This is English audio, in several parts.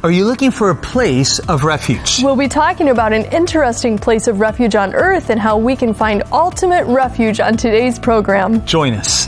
Are you looking for a place of refuge? We'll be talking about an interesting place of refuge on earth and how we can find ultimate refuge on today's program. Join us.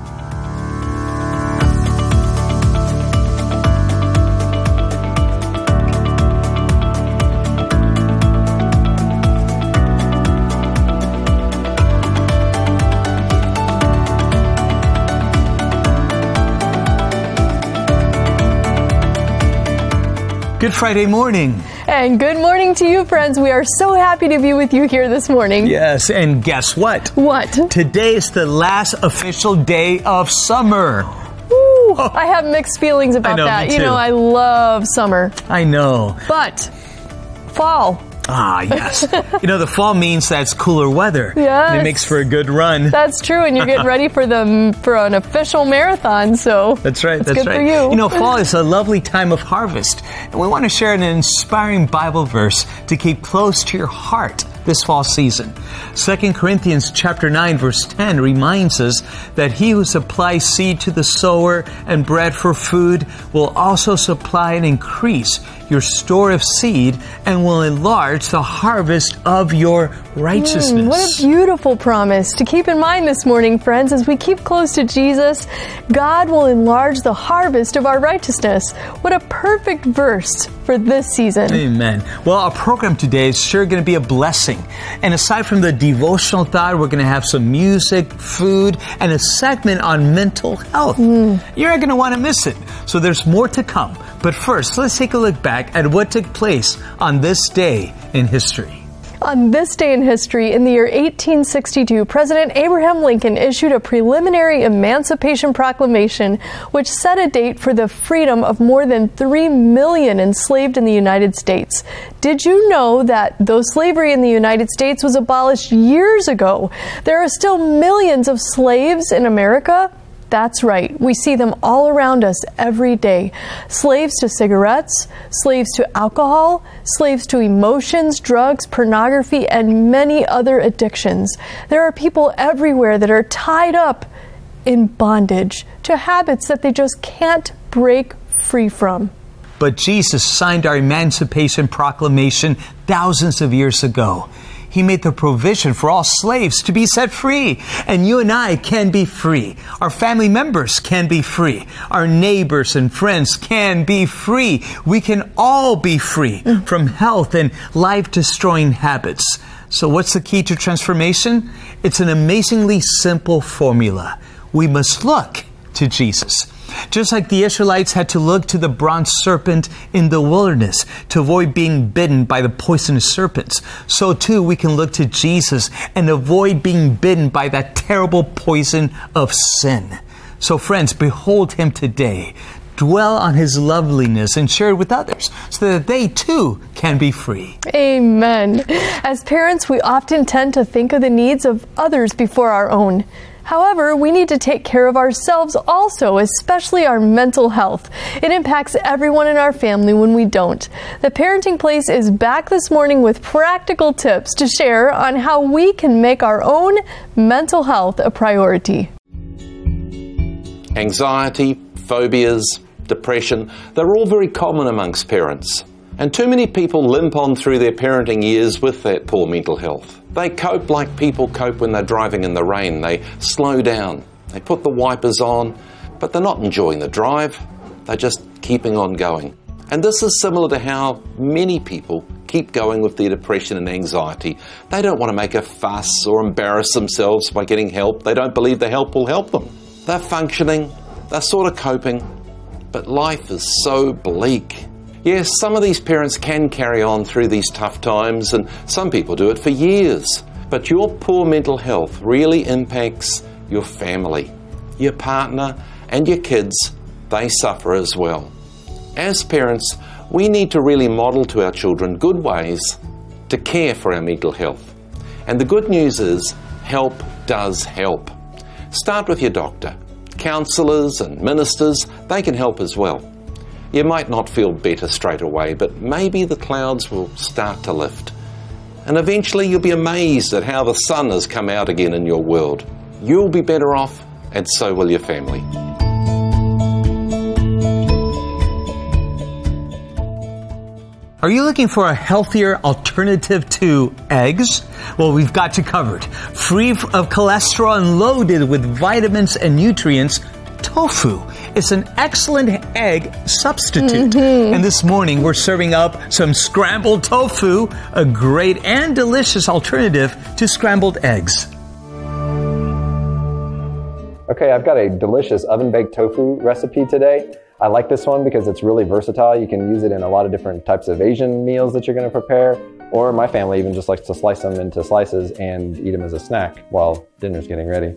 Good Friday morning. And good morning to you, friends. We are so happy to be with you here this morning. Yes, and guess what? What? Today is the last official day of summer. Ooh, I have mixed feelings about that. Me You too. know, I love summer. I know. But fall. Ah, yes. The fall means that's cooler weather. Yes. And it makes for a good run. That's true, and you're getting ready for an official marathon, so That's right. it's good for you. Fall is a lovely time of harvest, and we want to share an inspiring Bible verse to keep close to your heart this fall season. 2 Corinthians chapter 9, verse 10 reminds us that he who supplies seed to the sower and bread for food will also supply and increase your store of seed and will enlarge the harvest of your righteousness. What a beautiful promise to keep in mind this morning, friends. As we keep close to Jesus, God will enlarge the harvest of our righteousness. What a perfect verse for this season. Amen. Well, our program today is sure going to be a blessing. And aside from the devotional thought, we're going to have some music, food, and a segment on mental health. You're not going to want to miss it. So there's more to come. But first, let's take a look back at what took place on this day in history. On this day in history, in the year 1862, President Abraham Lincoln issued a preliminary Emancipation Proclamation, which set a date for the freedom of more than 3 million enslaved in the United States. Did you know that though slavery in the United States was abolished years ago, there are still millions of slaves in America? That's right. We see them all around us every day. Slaves to cigarettes, slaves to alcohol, slaves to emotions, drugs, pornography, and many other addictions. There are people everywhere that are tied up in bondage to habits that they just can't break free from. But Jesus signed our Emancipation Proclamation thousands of years ago. He made the provision for all slaves to be set free. And you and I can be free. Our family members can be free. Our neighbors and friends can be free. We can all be free from health and life-destroying habits. So what's the key to transformation? It's an amazingly simple formula. We must look to Jesus. Just like the Israelites had to look to the bronze serpent in the wilderness to avoid being bitten by the poisonous serpents, so too we can look to Jesus and avoid being bitten by that terrible poison of sin. So friends, behold Him today. Dwell on His loveliness and share it with others so that they too can be free. Amen. As parents, we often tend to think of the needs of others before our own. However, we need to take care of ourselves also, especially our mental health. It impacts everyone in our family when we don't. The Parenting Place is back this morning with practical tips to share on how we can make our own mental health a priority. Anxiety, phobias, depression, they're all very common amongst parents. And too many people limp on through their parenting years with that poor mental health. They cope like people cope when they're driving in the rain. They slow down, they put the wipers on, but they're not enjoying the drive. They're just keeping on going. And this is similar to how many people keep going with their depression and anxiety. They don't want to make a fuss or embarrass themselves by getting help. They don't believe the help will help them. They're functioning, they're sort of coping, but life is so bleak. Yes, some of these parents can carry on through these tough times, and some people do it for years. But your poor mental health really impacts your family, your partner, and your kids. They suffer as well. As parents, we need to really model to our children good ways to care for our mental health. And the good news is, help does help. Start with your doctor. Counsellors and ministers, they can help as well. You might not feel better straight away, but maybe the clouds will start to lift. And eventually you'll be amazed at how the sun has come out again in your world. You'll be better off, and so will your family. Are you looking for a healthier alternative to eggs? Well, we've got you covered. Free of cholesterol and loaded with vitamins and nutrients, tofu is an excellent egg substitute. And this morning we're serving up some scrambled tofu, a great and delicious alternative to scrambled eggs. Okay, I've got a delicious oven-baked tofu recipe today. I like this one because it's really versatile. You can use it in a lot of different types of Asian meals that you're going to prepare, or my family even just likes to slice them into slices and eat them as a snack while dinner's getting ready.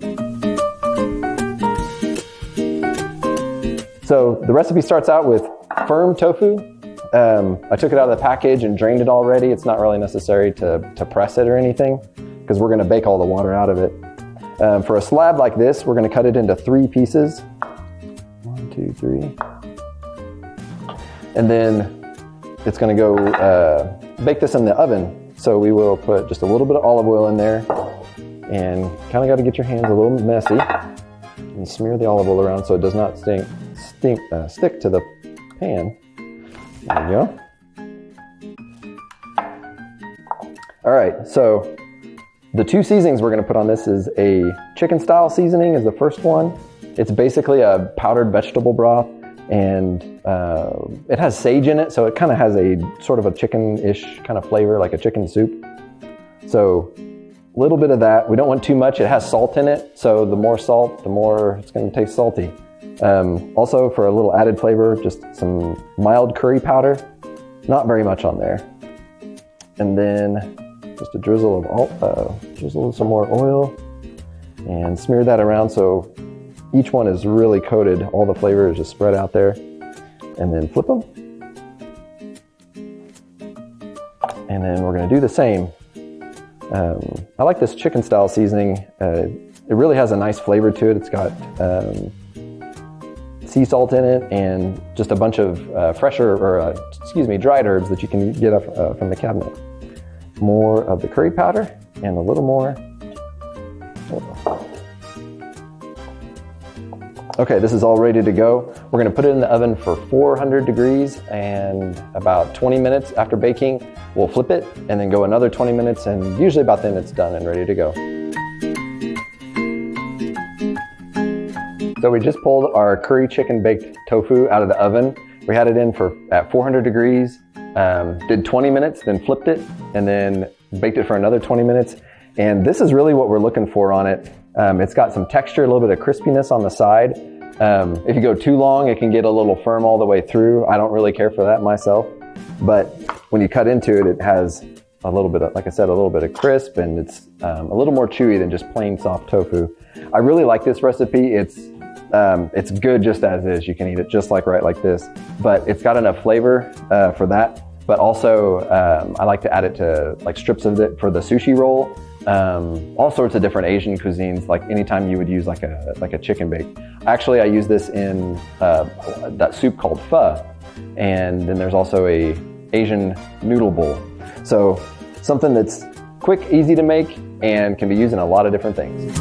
So the recipe starts out with firm tofu. I took it out of the package and drained it already. It's not really necessary to press it or anything because we're going to bake all the water out of it. For a slab like this, we're going to cut it into 3 pieces. 1, 2, 3. And then it's going to go bake this in the oven. So we will put just a little bit of olive oil in there and kind of got to get your hands a little messy and smear the olive oil around so it does not stick to the pan. There you go. All right, so the 2 seasonings we're going to put on this is a chicken style seasoning is the first one. It's basically a powdered vegetable broth, and it has sage in it, so it kind of has a sort of a chicken-ish kind of flavor, like a chicken soup. So a little bit of that. We don't want too much. It has salt in it, so the more salt, the more it's going to taste salty. Also, for a little added flavor, just some mild curry powder. Not very much on there. And then just a drizzle of some more oil, and smear that around so each one is really coated. All the flavor is just spread out there. And then flip them. And then we're going to do the same. I like this chicken style seasoning. It really has a nice flavor to it. It's got sea salt in it and just a bunch of dried herbs that you can get up from the cabinet. More of the curry powder and a little more. Okay, this is all ready to go. We're going to put it in the oven for 400 degrees and about 20 minutes after baking, we'll flip it and then go another 20 minutes, and usually about then it's done and ready to go. So we just pulled our curry chicken baked tofu out of the oven. We had it in at 400 degrees, did 20 minutes, then flipped it, and then baked it for another 20 minutes. And this is really what we're looking for on it. It's got some texture, a little bit of crispiness on the side. If you go too long, it can get a little firm all the way through. I don't really care for that myself. But when you cut into it, it has a little bit of, like I said, a little bit of crisp, and it's a little more chewy than just plain soft tofu. I really like this recipe. It's good just as is. You can eat it just like this. But it's got enough flavor for that. But also, I like to add it to like strips of it for the sushi roll. All sorts of different Asian cuisines, like anytime you would use like a chicken bake. Actually, I use this in that soup called pho, and then there's also a Asian noodle bowl. So something that's quick, easy to make, and can be used in a lot of different things.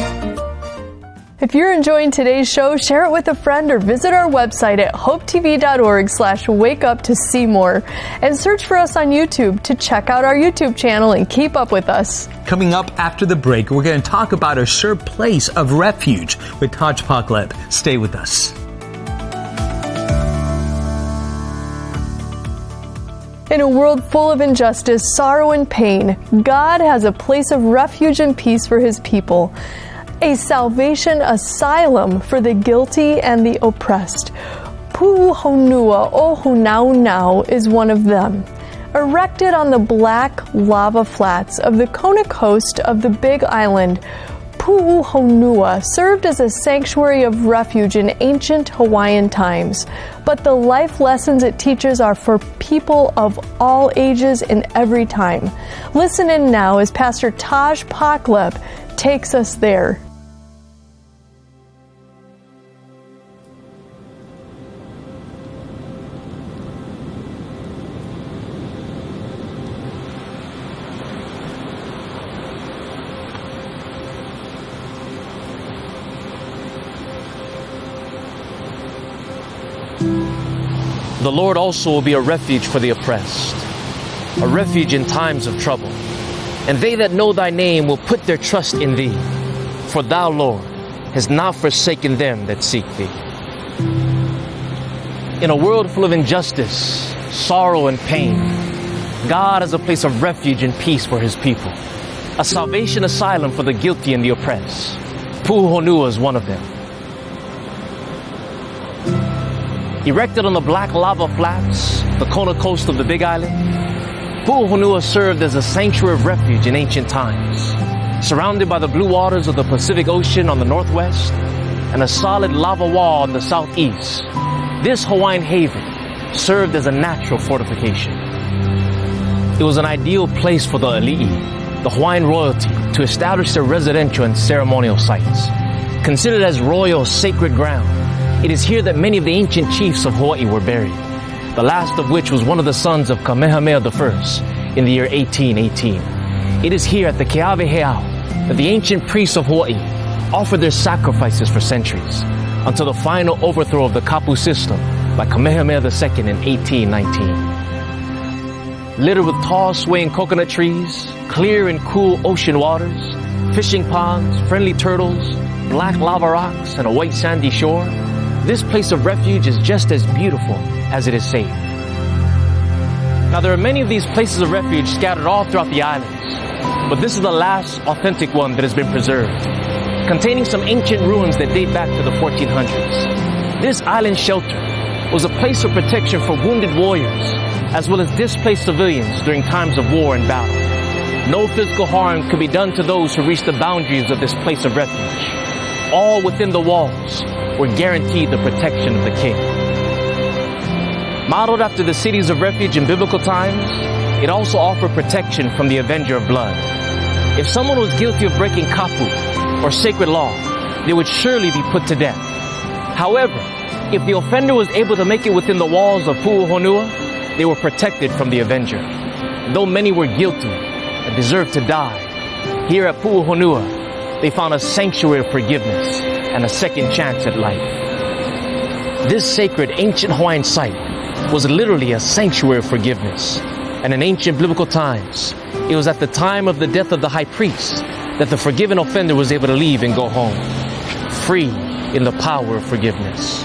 If you're enjoying today's show, share it with a friend or visit our website at hopetv.org/wakeup to see more. And search for us on YouTube to check out our YouTube channel and keep up with us. Coming up after the break, we're going to talk about a sure place of refuge with Taj Pakleb. Stay with us. In a world full of injustice, sorrow, and pain, God has a place of refuge and peace for His people. A salvation asylum for the guilty and the oppressed. Pu'uhonua Ohunau is one of them. Erected on the black lava flats of the Kona coast of the Big Island, Pu'uhonua served as a sanctuary of refuge in ancient Hawaiian times. But the life lessons it teaches are for people of all ages and every time. Listen in now as Pastor Taj Pakleb takes us there. The Lord also will be a refuge for the oppressed, a refuge in times of trouble. And they that know thy name will put their trust in thee. For thou, Lord, hast not forsaken them that seek thee. In a world full of injustice, sorrow, and pain, God is a place of refuge and peace for his people, a salvation asylum for the guilty and the oppressed. Pu'uhonua is one of them. Erected on the black lava flats, the Kona coast of the Big Island, Pu'uhonua served as a sanctuary of refuge in ancient times. Surrounded by the blue waters of the Pacific Ocean on the northwest and a solid lava wall on the southeast, this Hawaiian haven served as a natural fortification. It was an ideal place for the ali'i, the Hawaiian royalty, to establish their residential and ceremonial sites. Considered as royal sacred ground, it is here that many of the ancient chiefs of Hawaii were buried, the last of which was one of the sons of Kamehameha I in the year 1818. It is here at the Keawe Heiau that the ancient priests of Hawaii offered their sacrifices for centuries, until the final overthrow of the Kapu system by Kamehameha II in 1819. Littered with tall swaying coconut trees, clear and cool ocean waters, fishing ponds, friendly turtles, black lava rocks, and a white sandy shore, this place of refuge is just as beautiful as it is safe. Now, there are many of these places of refuge scattered all throughout the islands, but this is the last authentic one that has been preserved, containing some ancient ruins that date back to the 1400s. This island shelter was a place of protection for wounded warriors, as well as displaced civilians during times of war and battle. No physical harm could be done to those who reached the boundaries of this place of refuge. All within the walls were guaranteed the protection of the king. Modeled after the cities of refuge in biblical times, it also offered protection from the avenger of blood. If someone was guilty of breaking kapu, or sacred law, they would surely be put to death. However, if the offender was able to make it within the walls of Pu'uhonua, they were protected from the avenger. Though many were guilty and deserved to die, here at Pu'uhonua, they found a sanctuary of forgiveness and a second chance at life. This sacred ancient Hawaiian site was literally a sanctuary of forgiveness. And in ancient biblical times, it was at the time of the death of the high priest that the forgiven offender was able to leave and go home, free in the power of forgiveness.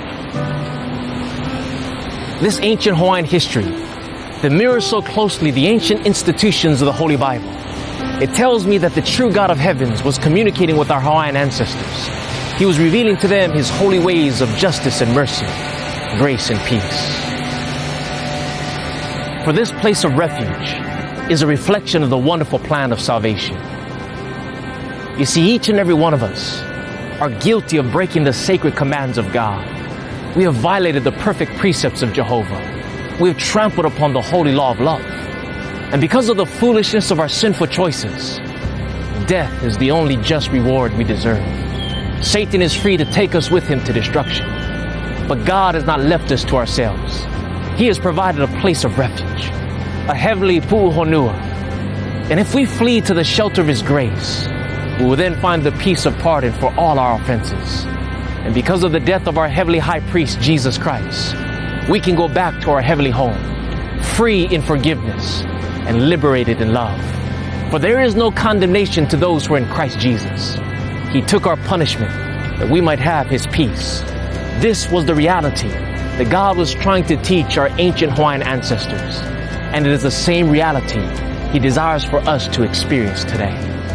This ancient Hawaiian history that mirrors so closely the ancient institutions of the Holy Bible, it tells me that the true God of heavens was communicating with our Hawaiian ancestors. He was revealing to them his holy ways of justice and mercy, grace and peace. For this place of refuge is a reflection of the wonderful plan of salvation. You see, each and every one of us are guilty of breaking the sacred commands of God. We have violated the perfect precepts of Jehovah. We have trampled upon the holy law of love. And because of the foolishness of our sinful choices, death is the only just reward we deserve. Satan is free to take us with him to destruction. But God has not left us to ourselves. He has provided a place of refuge, a heavenly Pu'uhonua. And if we flee to the shelter of his grace, we will then find the peace of pardon for all our offenses. And because of the death of our heavenly high priest, Jesus Christ, we can go back to our heavenly home, free in forgiveness and liberated in love. For there is no condemnation to those who are in Christ Jesus. He took our punishment that we might have his peace. This was the reality that God was trying to teach our ancient Hawaiian ancestors. And it is the same reality he desires for us to experience today.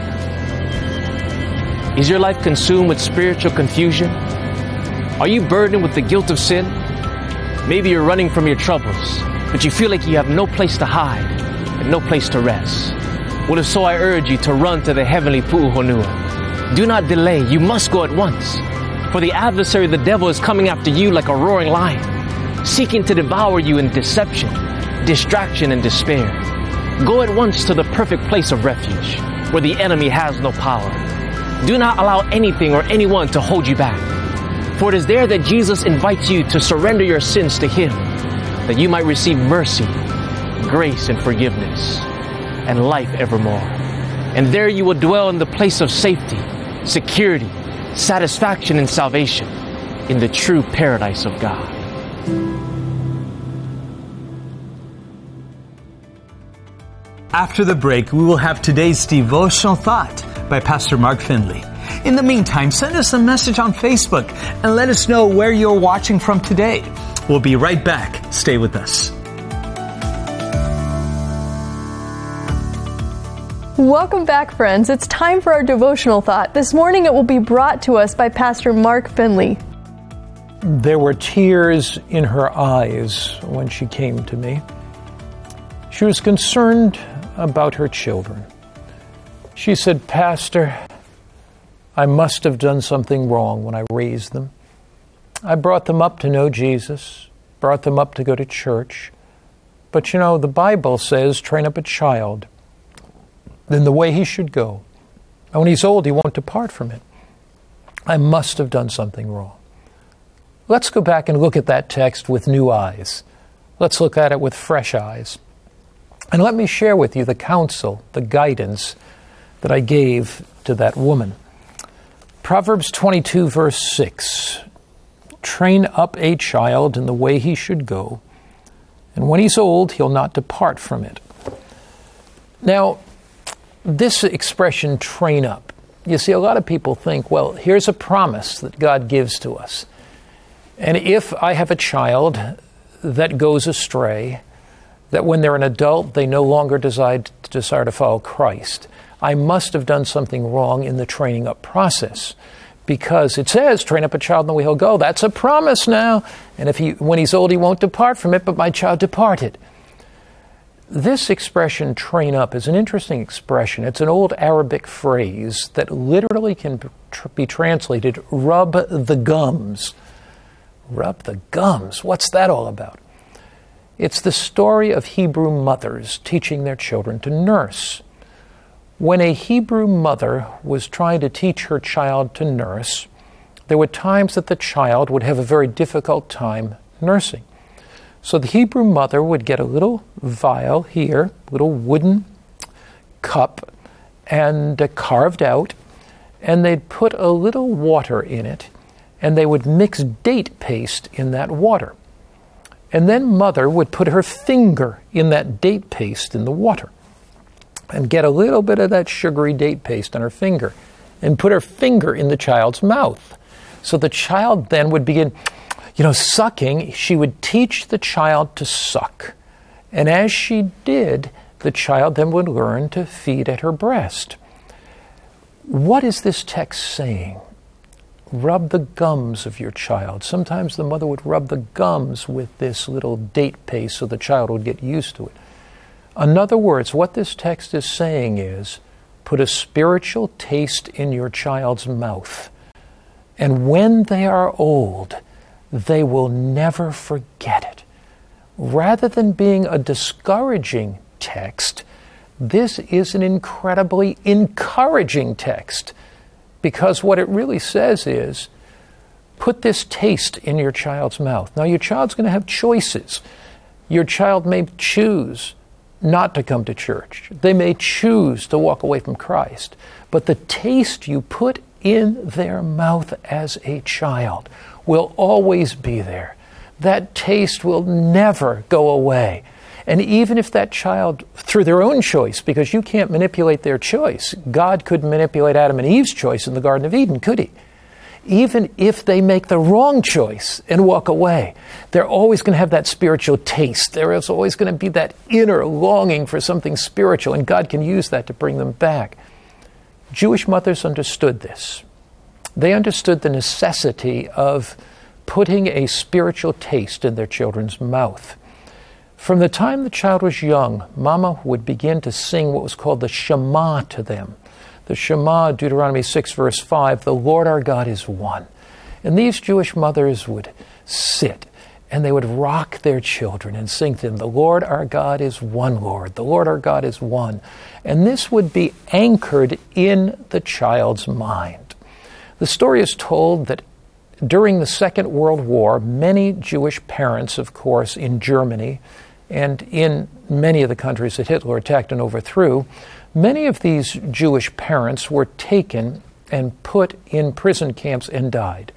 Is your life consumed with spiritual confusion? Are you burdened with the guilt of sin? Maybe you're running from your troubles, but you feel like you have no place to hide and no place to rest. Well, if so, I urge you to run to the heavenly Pu'uhonua. Do not delay. You must go at once. For the adversary, the devil, is coming after you like a roaring lion, seeking to devour you in deception, distraction, and despair. Go at once to the perfect place of refuge, where the enemy has no power. Do not allow anything or anyone to hold you back. For it is there that Jesus invites you to surrender your sins to him, that you might receive mercy, grace, and forgiveness, and life evermore. And there you will dwell in the place of safety, security, satisfaction, and salvation in the true paradise of God. After the break, we will have today's devotional thought by Pastor Mark Finley. In the meantime, send us a message on Facebook and let us know where you're watching from today. We'll be right back. Stay with us. Welcome back, friends. It's time for our devotional thought. This morning it will be brought to us by Pastor Mark Finley. There were tears in her eyes when she came to me. She was concerned about her children. She said, "Pastor, I must have done something wrong when I raised them. I brought them up to know Jesus, brought them up to go to church. But you know, the Bible says, train up a child in the way he should go. And when he's old, he won't depart from it. I must have done something wrong." Let's go back and look at that text with new eyes. Let's look at it with fresh eyes. And let me share with you the counsel, the guidance that I gave to that woman. Proverbs 22, verse 6. Train up a child in the way he should go, and when he's old, he'll not depart from it. Now, this expression, train up, you see, a lot of people think, well, here's a promise that God gives to us. And if I have a child that goes astray, that when they're an adult, they no longer desire to follow Christ, I must have done something wrong in the training up process. Because it says, train up a child in the way he'll go. That's a promise now. And when he's old, he won't depart from it, but my child departed. This expression, train up, is an interesting expression. It's an old Arabic phrase that literally can be translated, rub the gums. Rub the gums. What's that all about? It's the story of Hebrew mothers teaching their children to nurse. When a Hebrew mother was trying to teach her child to nurse, there were times that the child would have a very difficult time nursing. So the Hebrew mother would get a little vial here, little wooden cup, and carved out, and they'd put a little water in it, and they would mix date paste in that water. And then mother would put her finger in that date paste in the water and get a little bit of that sugary date paste on her finger and put her finger in the child's mouth. So the child then would begin, sucking. She would teach the child to suck. And as she did, the child then would learn to feed at her breast. What is this text saying? Rub the gums of your child. Sometimes the mother would rub the gums with this little date paste so the child would get used to it. In other words, what this text is saying is, put a spiritual taste in your child's mouth. And when they are old, they will never forget it. Rather than being a discouraging text, this is an incredibly encouraging text. Because what it really says is, put this taste in your child's mouth. Now, your child's going to have choices. Your child may choose not to come to church. They may choose to walk away from Christ. But the taste you put in their mouth as a child will always be there. That taste will never go away. And even if that child, through their own choice, because you can't manipulate their choice, God couldn't manipulate Adam and Eve's choice in the Garden of Eden, could he? Even if they make the wrong choice and walk away, they're always going to have that spiritual taste. There is always going to be that inner longing for something spiritual, and God can use that to bring them back. Jewish mothers understood this. They understood the necessity of putting a spiritual taste in their children's mouth. From the time the child was young, Mama would begin to sing what was called the Shema to them. The Shema, Deuteronomy 6, verse 5, the Lord our God is one. And these Jewish mothers would sit and they would rock their children and sing to them, the Lord our God is one, Lord. The Lord our God is one. And this would be anchored in the child's mind. The story is told that during the Second World War, many Jewish parents, of course, in Germany and in many of the countries that Hitler attacked and overthrew, many of these Jewish parents were taken and put in prison camps and died.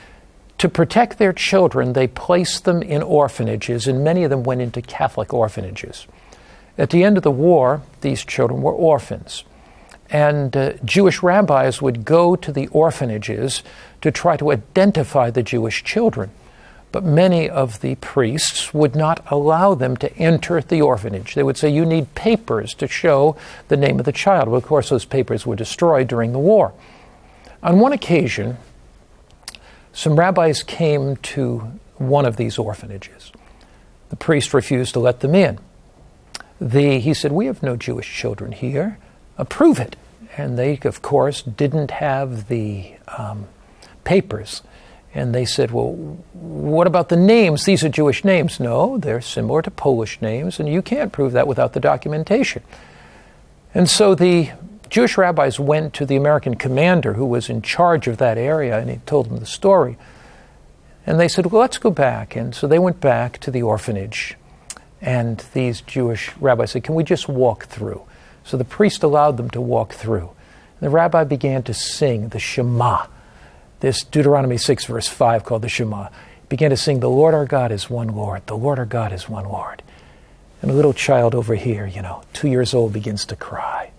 To protect their children, they placed them in orphanages, and many of them went into Catholic orphanages. At the end of the war, these children were orphans. And Jewish rabbis would go to the orphanages to try to identify the Jewish children. But many of the priests would not allow them to enter the orphanage. They would say, you need papers to show the name of the child. Well, of course, those papers were destroyed during the war. On one occasion, some rabbis came to one of these orphanages. The priest refused to let them in. He said, we have no Jewish children here. Prove it. And they, of course, didn't have the papers. And they said, well, what about the names? These are Jewish names. No, they're similar to Polish names, and you can't prove that without the documentation. And so the Jewish rabbis went to the American commander who was in charge of that area, and he told them the story. And they said, well, let's go back. And so they went back to the orphanage. And these Jewish rabbis said, can we just walk through? So the priest allowed them to walk through. And the rabbi began to sing the Shema, this Deuteronomy 6 verse 5 called the Shema. He began to sing, the Lord our God is one Lord, the Lord our God is one Lord. And a little child over here, 2 years old, begins to cry.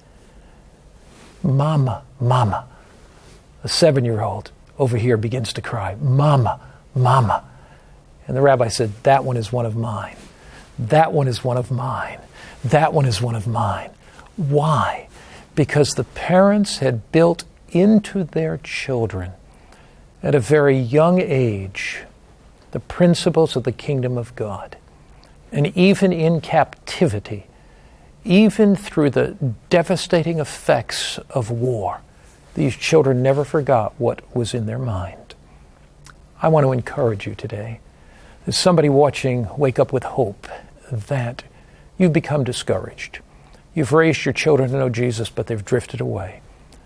Mama, mama. A 7-year-old over here begins to cry, mama, mama. And the rabbi said, that one is one of mine. That one is one of mine. That one is one of mine. Why? Because the parents had built into their children at a very young age the principles of the kingdom of God. And even in captivity, even through the devastating effects of war, these children never forgot what was in their mind. I want to encourage you today. There's somebody watching Wake Up with Hope that you've become discouraged. You've raised your children to know Jesus, but they've drifted away.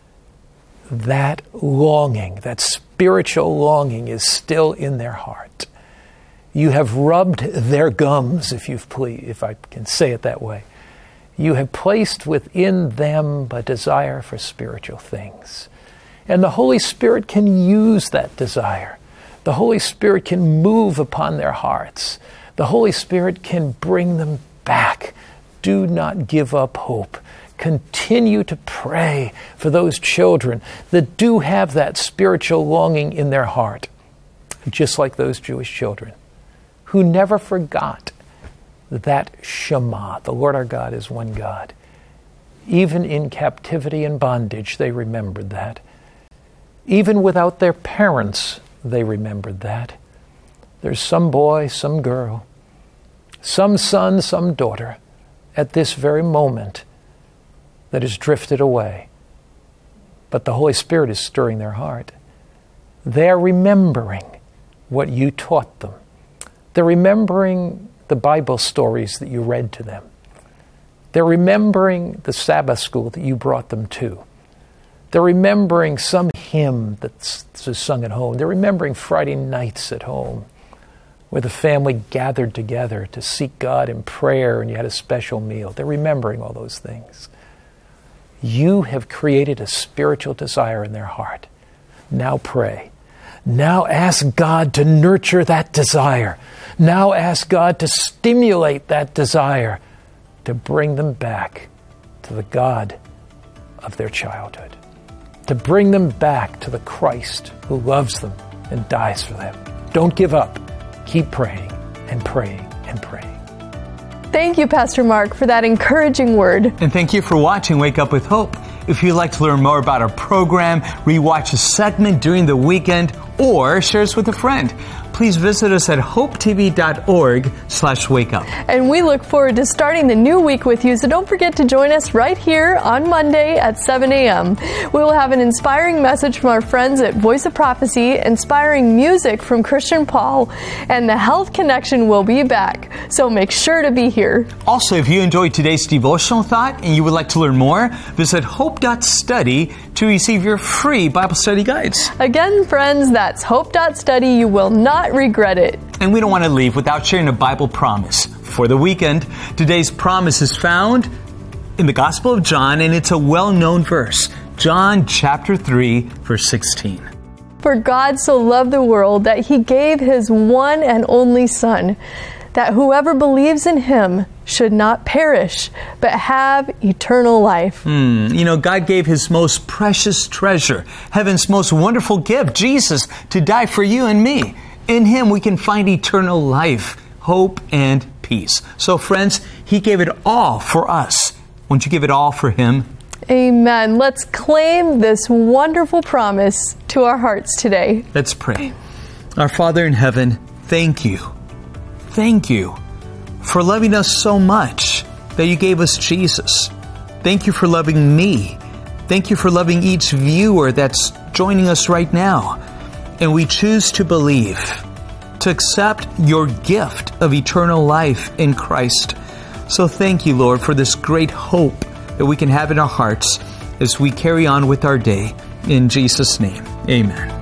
That longing, that spiritual longing is still in their heart. You have rubbed their gums, if I can say it that way. You have placed within them a desire for spiritual things. And the Holy Spirit can use that desire. The Holy Spirit can move upon their hearts. The Holy Spirit can bring them back. Do not give up hope. Continue to pray for those children that do have that spiritual longing in their heart, just like those Jewish children who never forgot that Shema, the Lord our God is one God. Even in captivity and bondage, they remembered that. Even without their parents, they remembered that. There's some boy, some girl, some son, some daughter at this very moment that has drifted away. But the Holy Spirit is stirring their heart. They're remembering what you taught them. They're remembering the Bible stories that you read to them. They're remembering the Sabbath school that you brought them to. They're remembering some hymn that's sung at home. They're remembering Friday nights at home where the family gathered together to seek God in prayer and you had a special meal. They're remembering all those things. You have created a spiritual desire in their heart. Now pray. Now ask God to nurture that desire. Now ask God to stimulate that desire to bring them back to the God of their childhood. To bring them back to the Christ who loves them and dies for them. Don't give up. Keep praying and praying and praying. Thank you, Pastor Mark, for that encouraging word. And thank you for watching Wake Up with Hope. If you'd like to learn more about our program, rewatch a segment during the weekend, or share us with a friend, please visit us at hopetv.org/wakeup. And we look forward to starting the new week with you, so don't forget to join us right here on Monday at 7 a.m. We will have an inspiring message from our friends at Voice of Prophecy, inspiring music from Christian Paul, and the Health Connection will be back. So make sure to be here. Also, if you enjoyed today's devotional thought and you would like to learn more, visit hope.study to receive your free Bible study guides. Again, friends, that's hope.study. You will not regret it. And we don't want to leave without sharing a Bible promise for the weekend. Today's promise is found in the Gospel of John, and it's a well-known verse. John chapter 3, verse 16. For God so loved the world that He gave His one and only Son, that whoever believes in him should not perish, but have eternal life. You know, God gave his most precious treasure, heaven's most wonderful gift, Jesus, to die for you and me. In him we can find eternal life, hope, and peace. So friends, he gave it all for us. Won't you give it all for him? Amen. Let's claim this wonderful promise to our hearts today. Let's pray. Our Father in heaven, thank you. Thank you for loving us so much that you gave us Jesus. Thank you for loving me. Thank you for loving each viewer that's joining us right now. And we choose to believe, to accept your gift of eternal life in Christ. So thank you, Lord, for this great hope that we can have in our hearts as we carry on with our day. In Jesus' name, amen.